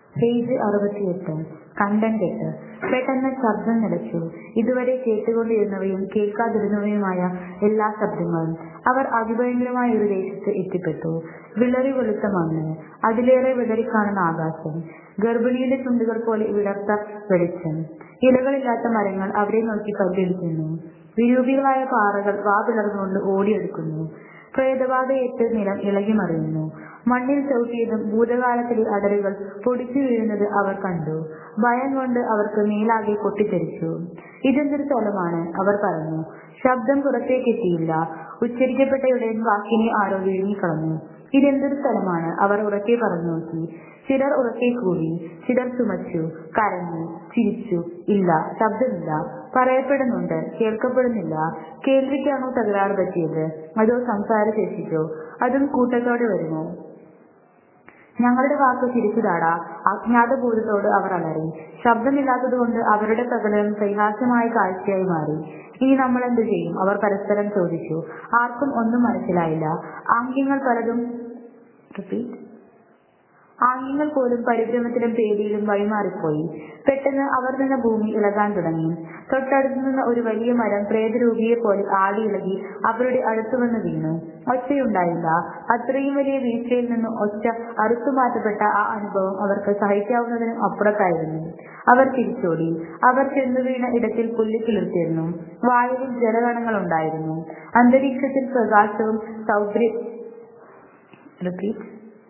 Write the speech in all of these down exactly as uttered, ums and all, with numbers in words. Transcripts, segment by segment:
Page അറുപത്തിയെട്ട്. കണ്ടം കെട്ട്. പെട്ടെന്ന് ശബ്ദം നിലച്ചു. ഇതുവരെ കേട്ടുകൊണ്ടിരുന്നവയും കേൾക്കാതിരുന്നവയുമായ എല്ലാ ശബ്ദങ്ങളും. അവർ അതിഭയങ്കരമായ ഒരു ദേശത്ത് എത്തിപ്പെട്ടു. വിളറി വെളുത്ത മണ്ണ്, അതിലേറെ വിളറിക്കാണുന്ന ആകാശം, ഗർഭിണിയുടെ ചുണ്ടുകൾ പോലെ വിടർത്ത വെളിച്ചം. ഇലകളില്ലാത്ത മരങ്ങൾ അവിടെ നോക്കി കല്ലിടിക്കുന്നു. വിരൂപികളായ പാറകൾ വാ പിളർന്നുകൊണ്ട് ഓടിയെടുക്കുന്നു. പ്രേതബാധയേറ്റ് നിലം ഇളകി മറിയുന്നു. മണ്ണിൽ ചവിട്ടിയതും ഭൂതകാലത്തിലെ അടരുകൾ പൊടിച്ചു വീഴുന്നത് അവർ കണ്ടു. ഭയം കൊണ്ട് അവർക്ക് മേലാകെ പൊട്ടിത്തെറിച്ചു. ഇതെന്തൊരു സ്ഥലമാണ്, അവർ പറഞ്ഞു. ശബ്ദം പുറത്തേക്കെത്തിയില്ല. ഉച്ചരിക്കപ്പെട്ടയുടെ വാക്കിനെ ആരോ വിഴുങ്ങിക്കളഞ്ഞു. ഇതെന്തൊരു സ്ഥലമാണ്, അവർ ഉറക്കെ പറഞ്ഞു നോക്കി. ചിലർ ഉറക്കെ കൂടി, ചിലർ ചുമച്ചു, കരഞ്ഞു, ചിരിച്ചു. ഇല്ല, ശബ്ദമില്ല. പറയപ്പെടുന്നുണ്ട്, കേൾക്കപ്പെടുന്നില്ല. കേൾവിക്കാണോ തകരാറ് പറ്റിയത്, അതോ സംസാരശേഷിക്കോ? അതും കൂട്ടത്തോടെ വരുമോ? ഞങ്ങളുടെ വാക്ക് തിരിച്ചുതാടാ, അജ്ഞാതഭൂതത്തോട് അവർ അലറി. ശബ്ദമില്ലാത്തതുകൊണ്ട് അവരുടെ പ്രകടനം പരിഹാസ്യമായ കാഴ്ചയായി മാറി. ഇനി നമ്മൾ എന്തു ചെയ്യും, അവർ പരസ്പരം ചോദിച്ചു. ആർക്കും ഒന്നും മനസ്സിലായില്ല. ആംഗ്യങ്ങൾ പലതും റിപ്പീറ്റ് ആംഗ്യങ്ങൾ പോലും പരിഭ്രമത്തിലും പേടിയിലും വഴിമാറിപ്പോയി. പെട്ടെന്ന് അവർ നിന്ന ഭൂമി ഇളകാൻ തുടങ്ങി. തൊട്ടടുത്തു നിന്ന് ഒരു വലിയ മരം പ്രേതരൂപിയെ പോലെ ആടി ഇളകി അവരുടെ അടുത്തു വന്ന് വീണു. ഒച്ചയുണ്ടായില്ല. അത്രയും വലിയ വീഴ്ചയിൽ നിന്ന് ഒച്ച അറുത്തുമാറ്റപ്പെട്ട ആ അനുഭവം അവർക്ക് സഹിക്കാവുന്നതിനും അപ്പുറത്തായിരുന്നു. അവർ തിരിച്ചോടി. അവർ ചെന്നു വീണ ഇടത്തിൽ പുല്ല് കിളിർത്തിരുന്നു. വായുവിൽ ജലഗണങ്ങൾ ഉണ്ടായിരുന്നു. അന്തരീക്ഷത്തിൽ പ്രകാശവും സൗന്ദര്യ റിപ്പീറ്റ്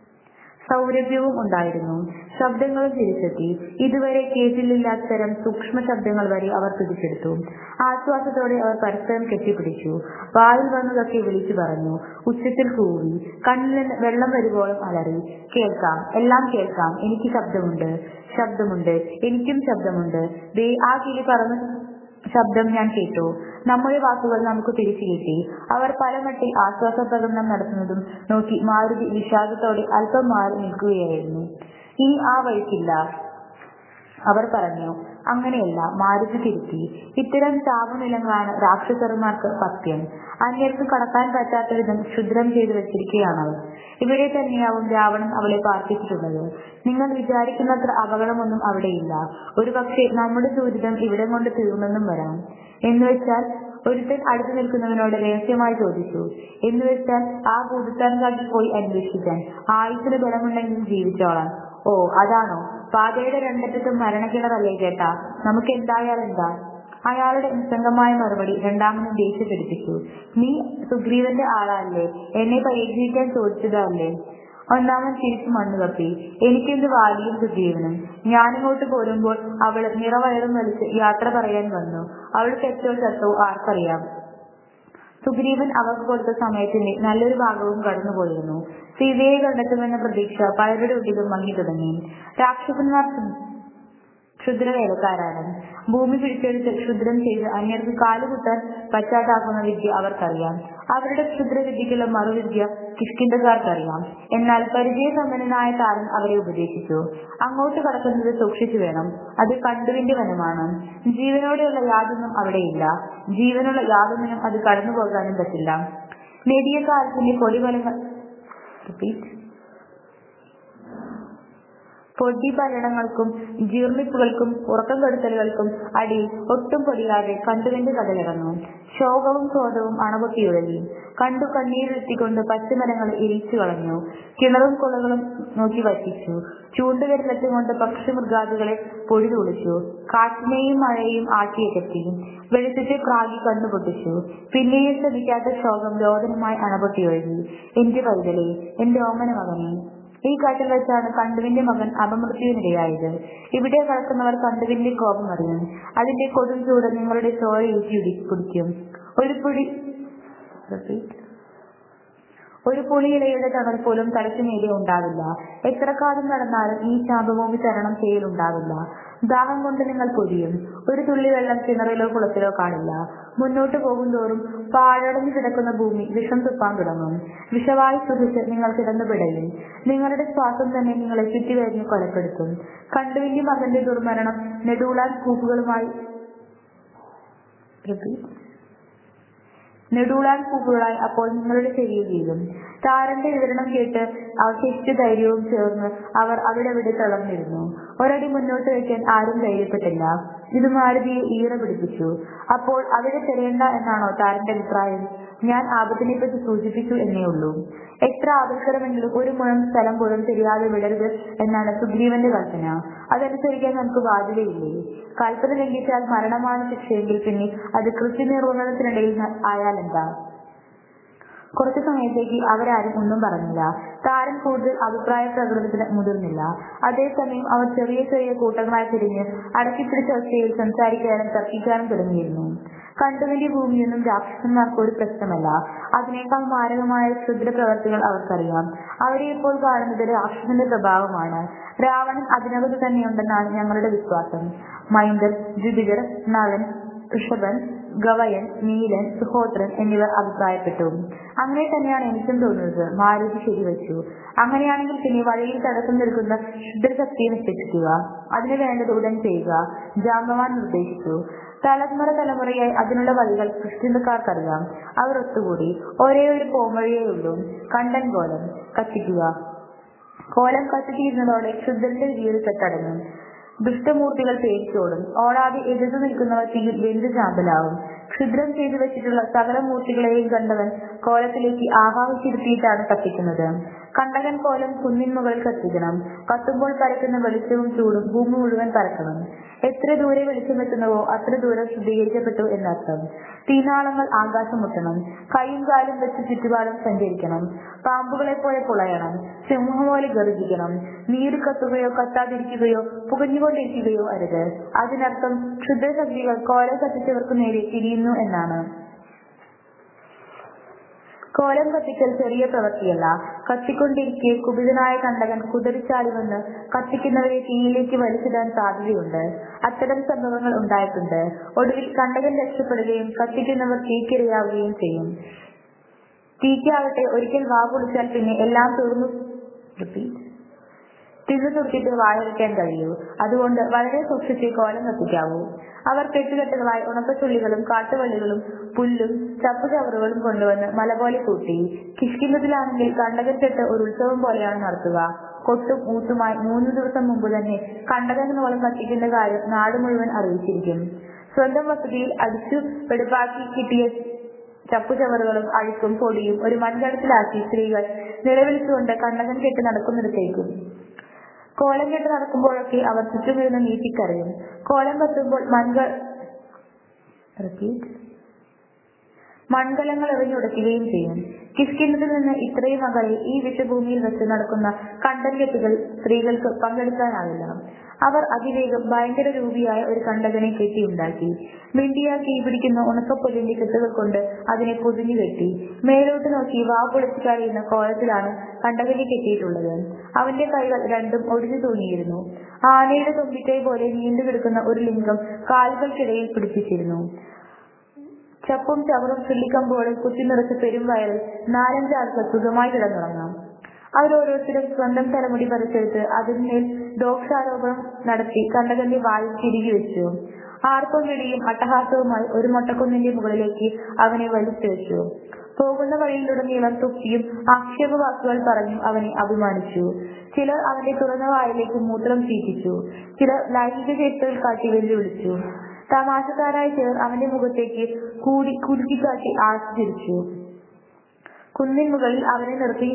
സൗരഭ്യവും ഉണ്ടായിരുന്നു. ശബ്ദങ്ങളും തിരിച്ചെത്തി. ഇതുവരെ കേട്ടില്ലാത്ത തരം സൂക്ഷ്മ ശബ്ദങ്ങൾ വരെ അവർ പിടിച്ചെടുത്തു. ആശ്വാസത്തോടെ അവർ പരസ്പരം കെട്ടിപ്പിടിച്ചു. വായിൽ വന്നതൊക്കെ വിളിച്ചു പറഞ്ഞു. ഉച്ചത്തിൽ കൂവി. കണ്ണിൽ നിന്ന് വെള്ളം വരുവോളം അലറി. കേൾക്കാം, എല്ലാം കേൾക്കാം. എനിക്ക് ശബ്ദമുണ്ട്, ശബ്ദമുണ്ട്, എനിക്കും ശബ്ദമുണ്ട്. ദേ ആ കിളി പറന്ന ശബ്ദം ഞാൻ കേട്ടു. നമ്മുടെ വാക്കുകൾ നമുക്ക് തിരിച്ചു കിട്ടി. അവർ പലമട്ടിൽ ആശ്വാസ പ്രകടനം നടത്തുന്നതും നോക്കി മാരുതി വിഷാദത്തോടെ അല്പം മാറി നിൽക്കുകയായിരുന്നു. ഇനി ആ വഴിക്കില്ല, അവർ പറഞ്ഞു. അങ്ങനെയല്ല, മാരുതി തിരുത്തി. ഇത്തരം ചാവുനിലങ്ങളാണ് രാക്ഷസന്മാർക്ക് പഥ്യം. അന്യർക്ക് കടക്കാൻ പറ്റാത്ത വിധം ക്ഷുദ്രം ചെയ്തു വെച്ചിരിക്കുകയാണവർ. ഇവിടെ തന്നെയാവും രാവണൻ അവളെ പാർപ്പിച്ചിട്ടുള്ളത്. നിങ്ങൾ വിചാരിക്കുന്നത്ര അപകടമൊന്നും അവിടെയില്ല. ഒരു പക്ഷേ നമ്മുടെ ദുരിതം ഇവിടം കൊണ്ട് തീർന്നെന്നും വരാം. എന്നുവെച്ചാൽ ഒരുത്തൻ അടുത്തു നിൽക്കുന്നവനോട് രഹസ്യമായി ചോദിച്ചു. എന്നുവെച്ചാൽ ആ ഭൂതത്താൻ കാട്ടിൽ പോയി അന്വേഷിക്കാൻ. ആയുസിന് ബലമുണ്ടെങ്കിൽ ജീവിച്ചോളാം. ഓ, അതാണോ? പാതയുടെ രണ്ടറ്റത്തും മരണക്കിണറല്ലേ ചേട്ടാ, നമുക്ക് എന്തായാലെന്താ? അയാളുടെ നിസ്സംഗമായ മറുപടി രണ്ടാമനും ദേഷ്യപ്പെടുപ്പിച്ചു. നീ സുഗ്രീവന്റെ ആളല്ലേ, എന്നെ പരീക്ഷിക്കാൻ ചോദിച്ചതല്ലേ? ഒന്നാമൻ തിരിച്ചു മണ്ണു കപ്പി. എനിക്കെന്ത് വാലിയും സുഗ്രീവനും. ഞാനിങ്ങോട്ട് പോരുമ്പോൾ അവള് നിറവയറും വലിച്ച് യാത്ര പറയാൻ വന്നു. അവൾ തെറ്റോ ചത്തോ ആർക്കറിയാം. സുഗ്രീവൻ അവർക്ക് കൊടുത്ത സമയത്തിന്റെ നല്ലൊരു ഭാഗവും കടന്നുപോയിരുന്നു. സീതയെ കണ്ടെത്തുമെന്ന പ്രതീക്ഷ പലരുടെ ഉള്ളിലും മങ്ങി തുടങ്ങി. രാക്ഷസന്മാർ ക്ഷുദ്രവേലക്കാരാണ്. ഭൂമി പിടിച്ചെടുത്ത് ക്ഷുദ്രം ചെയ്ത് അന്യർക്ക് കാലുകുത്താൻ പറ്റാതാക്കുന്ന വിദ്യ അവർക്കറിയാം. അവരുടെ ക്ഷുദ്രവിദ്യക്കുള്ള മറുവിദ്യ കിഷ്കിന്ധക്കാർക്കറിയാം. എന്നാൽ പരിചയസമ്പന്നനായ താരൻ അവരെ ഉപദേശിച്ചു. അങ്ങോട്ട് കടക്കുന്നത് സൂക്ഷിച്ചു വേണം. അത് കണ്ടുവിന്റെ വനമാണ്. ജീവനോടെയുള്ള യാതൊന്നും അവിടെയില്ല. ജീവനുള്ള യാതൊന്നിനും അത് കടന്നു പോകാനും പറ്റില്ല. നെടിയ കാലത്തിന്റെ പൊടിപലങ്ങൾ പൊടിപലനങ്ങൾക്കും ജീർണിപ്പുകൾക്കും ഉറക്കം കെടുത്തലുകൾക്കും അടിയിൽ ഒട്ടും പൊടിയാതെ കണ്ടുവിന്റെ കടലിറങ്ങും. ശോകവും ക്രോധവും അണപൊട്ടിയുഴലി. കണ്ടു കണ്ണീരെത്തിക്കൊണ്ട് പച്ചമരങ്ങൾ എരിച്ചു കളഞ്ഞു. കിണറും കുളകളും നോക്കി വറ്റിച്ചു. ചൂണ്ടുവിരലെത്തുകൊണ്ട് പക്ഷിമൃഗാദികളെ പൊടി തുളിച്ചു. കാറ്റിനെയും മഴയെയും ആട്ടിയകറ്റി. വെളുത്തിട്ട് പ്രാഗി കണ്ണുപൊട്ടിച്ചു. പിന്നെയും ശ്രമിക്കാത്ത ശോകം രോദനമായി അണപൊട്ടിയൊഴുകി. എന്റെ പൈതലേ, എന്റെ ഓമന മകനെ. ഈ കാട്ടിൽ വെച്ചാണ് കണ്ടുവിന്റെ മകൻ അപമൃത്യുവിനിടയായത്. ഇവിടെ കിടക്കുന്നവർ കണ്ടുവിന്റെ കോപം അറിയും. അതിന്റെ കൊടും ചൂട് നിങ്ങളുടെ ചോര ഊറ്റി കുടിക്കും. ഒരു പുടി ഒരു പുളിയിലയുടെ തണൽ പോലും തലയ്ക്ക് നേരെ ഉണ്ടാവില്ല. എത്ര കാലം നടന്നാലും ഈ ശാപഭൂമി തരണം ചെയ്യലുണ്ടാവില്ല. ദാഹം കൊണ്ട് നിങ്ങൾ പൊരിയും. ഒരു തുള്ളി വെള്ളം കിണറിലോ കുളത്തിലോ കാണില്ല. മുന്നോട്ട് പോകും തോറും പാഴടഞ്ഞു കിടക്കുന്ന ഭൂമി വിഷം തുപ്പാൻ തുടങ്ങും. വിഷവായു ശ്വസിച്ച് നിങ്ങൾ കിടന്നു പിടയും. നിങ്ങളുടെ ശ്വാസം തന്നെ നിങ്ങളെ ചുറ്റിവരിഞ്ഞ് കൊലപ്പെടുത്തും. കണ്ടുവിന്റെ മകന്റെ ദുർമരണം നെടുളാൻ കൂപ്പുകളുമായി നെടുളാൻ പൂക്കുകളായി അപ്പോൾ നിങ്ങളുടെ ചെവിയിൽ വീഴും. താരന്റെ വിവരണം കേട്ട് അവശേഷിച്ച ധൈര്യവും ചേർന്ന് അവർ അവിടെ അവിടെ തളർന്നിരുന്നു. ഒരടി മുന്നോട്ട് വയ്ക്കാൻ ആരും ധൈര്യപ്പെട്ടില്ല. ഇത് മാരുതിയെ ഈറ പിടിപ്പിച്ചു. അപ്പോൾ അവിടെ തിരയണ്ട എന്നാണോ താരന്റെ അഭിപ്രായം? ഞാൻ ആപത്തിനെ പറ്റി സൂചിപ്പിച്ചു എന്നേ ഉള്ളൂ. എത്ര ആപൽക്കരമെങ്കിലും ഒരു മുഴം സ്ഥലം പോലും തിരിയാതെ വിടരുത് എന്നാണ് സുഗ്രീവന്റെ കൽപ്പന. അതനുസരിക്കാൻ നമുക്ക് ബാധ്യതയില്ലേ? കൽപ്പന ലംഘിച്ചാൽ മരണമാണ് ശിക്ഷയെങ്കിൽ പിന്നെ അത് കൃത്യനിർവഹണത്തിനിടയിൽ ആയാലെന്താ? കുറച്ചു സമയത്തേക്ക് അവരാരും ഒന്നും പറഞ്ഞില്ല. താരൻ കൂടുതൽ അഭിപ്രായ പ്രകടനത്തിന് മുതിർന്നില്ല. അതേസമയം അവർ ചെറിയ ചെറിയ കൂട്ടങ്ങളായി തിരിഞ്ഞ് അടക്കിപ്പിടിച്ച ഒച്ചയിൽ സംസാരിക്കാനും തർക്കിക്കാനും തുടങ്ങിയിരുന്നു. കണ്ടുവിന്റെ ഭൂമിയൊന്നും രാക്ഷസന്മാർക്ക് ഒരു പ്രശ്നമല്ല. അതിനേക്കാൾ മാരകമായ ക്ഷുദ്രപ്രവർത്തികൾ അവർക്കറിയാം. അവരെ ഇപ്പോൾ കാണുന്നത് രാക്ഷസന്റെ പ്രഭാവമാണ്. രാവണൻ അതിനകത്ത് തന്നെയുണ്ടെന്നാണ് ഞങ്ങളുടെ വിശ്വാസം. മൈന്ദർ, ജുപിതർ, നളൻ, ഋഷഭൻ, ഗവയൻ, നീലൻ, സുഹോത്രൻ എന്നിവർ അഭിപ്രായപ്പെട്ടു. അങ്ങനെ തന്നെയാണ് എനിക്കും തോന്നുന്നത്. മാരുതി ശരിവച്ചു. അങ്ങനെയാണെങ്കിൽ പിന്നെ വഴിയിൽ തടസ്സം നിൽക്കുന്ന ക്ഷുദ്രശക്തിയെ നശിപ്പിക്കുക. അതിന് വേണ്ടത് ഉടൻ ചെയ്യുക, ജാമ്പവാൻ നിർദ്ദേശിച്ചു. തലമുറ തലമുറയായി അതിനുള്ള വഴികൾ കൃഷ്ണക്കാർക്കറിയാം. അവർ ഒത്തുകൂടി. ഒരേ ഒരു പോംവഴിയേ ഉള്ളൂ, കണ്ടൻ കോലം കത്തിക്കുക. കോലം കത്തിത്തീരുന്നതോടെ ക്ഷുദ്രന്റെ വീട് കെട്ടടങ്ങും. ദുഷ്ടമൂർത്തികൾ പേടിച്ചോടും. ഓടാതെ എതിർത്ത് നിൽക്കുന്നവർ തീയിൽ വെന്ത് ചാമ്പലാവും. ക്ഷുദ്രം ചെയ്തു വെച്ചിട്ടുള്ള സകല മൂർത്തികളെയും കണ്ടവൻ കോലത്തിലേക്ക് ആവാഹിച്ചിരുത്തിയിട്ടാണ് കത്തിക്കുന്നത്. കണ്ടകൻ കോലം കുന്നിൻ മുകളിൽ കത്തിക്കണം. കത്തുമ്പോൾ പരക്കുന്ന വെളിച്ചവും ചൂടും ഭൂമി മുഴുവൻ പരക്കണം. എത്ര ദൂരെ വെളിച്ചമെത്തുന്നുവോ അത്ര ദൂരം ശുദ്ധീകരിക്കപ്പെട്ടു എന്നർത്ഥം. തീനാളങ്ങൾ ആകാശം മുട്ടണം. കൈയും കാലും വെച്ച് ചുറ്റുപാടും സഞ്ചരിക്കണം. പാമ്പുകളെ പോലെ പുളയണം. സിംഹം പോലെ ഗർജിക്കണം. നീര് കത്തുകയോ കത്താതിരിക്കുകയോ പുകഞ്ഞുകൊണ്ടിരിക്കുകയോ അരുത്. അതിനർത്ഥം ക്ഷുദ്രശക്തികൾ കോലം കത്തിച്ചവർക്ക് നേരെ തിരിയുന്നു എന്നാണ്. കോലം കത്തിക്കൽ ചെറിയ പ്രവൃത്തിയല്ല. കത്തിക്കൊണ്ടിരിക്കെ കുപിതനായ കണ്ടകൻ കുതിരിച്ചാലുമെന്ന് കത്തിക്കുന്നവരെ തീയിലേക്ക് വലിച്ചിടാൻ സാധ്യതയുണ്ട്. അത്തരം സംഭവങ്ങൾ ഉണ്ടായിട്ടുണ്ട്. ഒടുവിൽ കണ്ടകൻ രക്ഷപ്പെടുകയും കത്തിക്കുന്നവർ തീക്കിരയാവുകയും ചെയ്യും. തീക്കാവട്ടെ ഒരിക്കൽ വാ പൊളിച്ചാൽ പിന്നെ എല്ലാം തീർന്നു തിന്നു തുറക്കിട്ട് വായടയ്ക്കാൻ കഴിയൂ. അതുകൊണ്ട് വളരെ സൂക്ഷിച്ച് കോലം കത്തിക്കാവൂ. അവർ കെട്ടുകെട്ടുകളായി ഉണക്കച്ചുള്ളികളും കാട്ടുവള്ളികളും പുല്ലും ചപ്പുചവറുകളും കൊണ്ടുവന്ന് മല പോലെ കൂട്ടി. കിഷ്കിന്ധത്തിലാണെങ്കിൽ കണ്ടകൻ കെട്ട് ഒരു ഉത്സവം പോലെയാണ് നടത്തുക. കൊട്ടും ഊത്തുമായി മൂന്നു ദിവസം മുമ്പ് തന്നെ കണ്ടകൻ കോലം കത്തിക്കുന്ന കാര്യം നാട് മുഴുവൻ അറിയിച്ചിരിക്കും. സ്വന്തം വസതിയിൽ അടിച്ചു വെടുപ്പാക്കി കിട്ടിയ ചപ്പുചവറുകളും അഴുക്കും പൊടിയും ഒരു മൺകലത്തിലാക്കി സ്ത്രീകൾ നിലവിളിച്ചുകൊണ്ട് കണ്ടകൻ കെട്ട് നടക്കുന്നിടത്തേക്കും. കോലം കെട്ട് നടക്കുമ്പോഴൊക്കെ അവർ ചുറ്റുമിരുന്ന് നീട്ടിക്കരയും. കോലം കത്തുമ്പോൾ മൺക മൺകലങ്ങൾ എറിഞ്ഞുടയ്ക്കുകയും ചെയ്യും. കിഷ്കിന്ധത്തിൽ നിന്ന് ഇത്രയും അകലെ ഈ വിഷഭൂമിയിൽ വെച്ച് നടക്കുന്ന കണ്ടൻ കെട്ടുകൾ സ്ത്രീകൾക്ക് പങ്കെടുക്കാനാവില്ല. അവർ അതിവേഗം ഭയങ്കര രൂപിയായ ഒരു കണ്ടകനെ കെട്ടിയുണ്ടാക്കി. മിണ്ടിയാൽ തീ പിടിക്കുന്ന ഉണക്കപ്പൊല്ലിന്റെ കെട്ടുകൾ കൊണ്ട് അതിനെ പൊതിഞ്ഞു കെട്ടി. മേലോട്ട് നോക്കി വാ പൊളിച്ചു കഴിയുന്ന കോലത്തിലാണ് കണ്ടകനെ കെട്ടിയിട്ടുള്ളത്. അവന്റെ കൈകൾ രണ്ടും ഒടിഞ്ഞു തൂങ്ങിയിരുന്നു. ആനയുടെ തുമ്പിക്കൈ പോലെ നീണ്ടു കിടക്കുന്ന ഒരു ലിംഗം കാലുകൾക്കിടയിൽ പിടിപ്പിച്ചിരുന്നു. ചപ്പും ചവറും ചുള്ളിക്കമ്പോളും കുത്തി നിറച്ച പെരുംവയറിൽ നാലഞ്ച് ആൾക്ക് സുഖമായി കിടന്നുറങ്ങാം. അവരോരോരുത്തരും സ്വന്തം തലമുടി പറിച്ചെടുത്ത് അതിന്മേൽ ദോഷാരോപണം നടത്തി കണ്ടകന്റെ വായിൽ തിരികെ വെച്ചു. ആർപ്പും വിളിയും അട്ടഹാസവുമായി ഒരു മൊട്ടക്കുന്നിന്റെ മുകളിലേക്ക് അവനെ വലിച്ചു വെച്ചു. പോകുന്ന വഴിയിലുടനീളം തുപ്പിയും ആക്ഷേപവാക്കുകൾ പറഞ്ഞു അവനെ അഭിമാനിച്ചു. ചിലർ അവന്റെ തുറന്ന വായിലേക്ക് മൂത്രം ചീറ്റിച്ചു. ചിലർ ലൈംഗിക ചേഷ്ടകൾ കാട്ടി വെല്ലുവിളിച്ചു. തമാശക്കാരായ ചിലർ അവന്റെ മുഖത്തേക്ക് കൂടി കുലുക്കിക്കാട്ടി ആസ്വദിച്ചു. കുന്നിൻ മുകളിൽ അവനെ നിർത്തി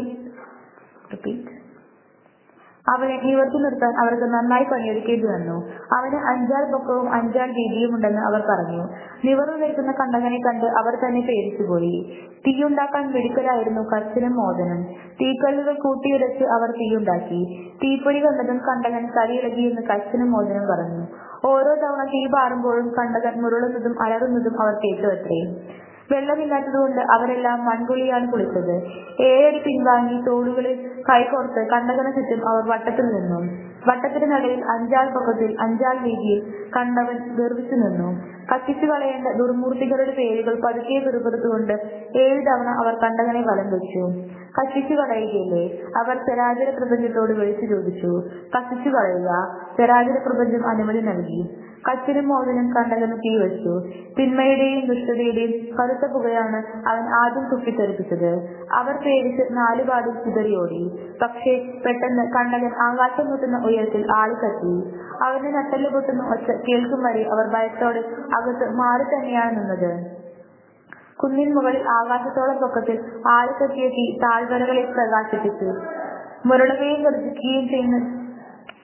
അവനെ നിവർത്തി നിർത്താൻ അവർക്ക് നന്നായി പണിയെടുക്കേണ്ടി വന്നു. അവന് അഞ്ചാൾ പൊക്കവും അഞ്ചാൾ വീതിയുമുണ്ടെന്ന് അവർ പറഞ്ഞു. നിവർന്നു നിൽക്കുന്ന കണ്ടകനെ കണ്ട് അവർ തന്നെ പേടിച്ചുപോയി. തീയുണ്ടാക്കാൻ മിടുക്കരായിരുന്നു കർശനം മോദനം. തീക്കല്ലുകൾ കൂട്ടിയുടച്ച് അവർ തീയുണ്ടാക്കി. തീപ്പൊരി കണ്ടതും കണ്ടകൻ തലയിളകിയെന്ന് കർശനം മോദനം പറഞ്ഞു. ഓരോ തവണ തീ പാറുമ്പോഴും കണ്ടകൻ മുരളുന്നതും അലറുന്നതും അവർ കേട്ടുവത്രേ. വെള്ളമില്ലാത്തതുകൊണ്ട് അവരെല്ലാം മൺകുളിയാണ് കുളിച്ചത്. ഏഴടി പിൻവാങ്ങി തോടുകളിൽ കൈകോർത്ത് കണ്ടകന് ചുറ്റും അവർ വട്ടത്തിൽ നിന്നു. വട്ടത്തിന് നടുവിൽ അഞ്ചാൾ പൊക്കത്തിൽ അഞ്ചാൾ വീതിയിൽ കണ്ടവൻ ഗർവിച്ചു നിന്നു. കത്തിച്ചു കളയേണ്ട ദുർമൂർത്തികളുടെ പേരുകൾ പതുക്കെ പിറുപിറുത്തുകൊണ്ട് ഏഴു തവണ അവർ കണ്ടകനെ വലം വെച്ചു. കത്തിച്ചു കളയുകയില്ലേ? അവർ ചരാചര പ്രപഞ്ചത്തോട് വിളിച്ചു ചോദിച്ചു. കത്തിച്ചു കളയുക. ചരാചര പ്രപഞ്ചം അനുമതി നൽകി. കച്ചിനും മോതിനും കണ്ടകന് തീവച്ചു. തിന്മയുടെയും ദുഷ്ടതയുടെയും കറുത്ത പുകയാണ് അവൻ ആദ്യം തുപ്പിത്തെറിപ്പിച്ചത്. അവർ പേടിച്ച് നാലുപാടും ചിതറിയോടി. പക്ഷേ പെട്ടെന്ന് കണ്ടകൻ ആകാശം മുട്ടുന്ന ഉയരത്തിൽ ആളിക്കത്തി. അവന്റെ നട്ടെല്ല് പൊട്ടുന്ന ഒച്ച കേൾക്കും വരെ അവർ ഭയത്തോടെ അകത്ത് മാറി തന്നെയാണ് നിന്നത്. കുന്നിൻ മുകളിൽ ആകാശത്തോളം പൊക്കത്തിൽ ആളിക്കത്തിയ തീ താഴ്വരകളെ പ്രകാശിപ്പിച്ചു. മുരളുകയും ഗർജിക്കുകയും ചെയ്യുന്ന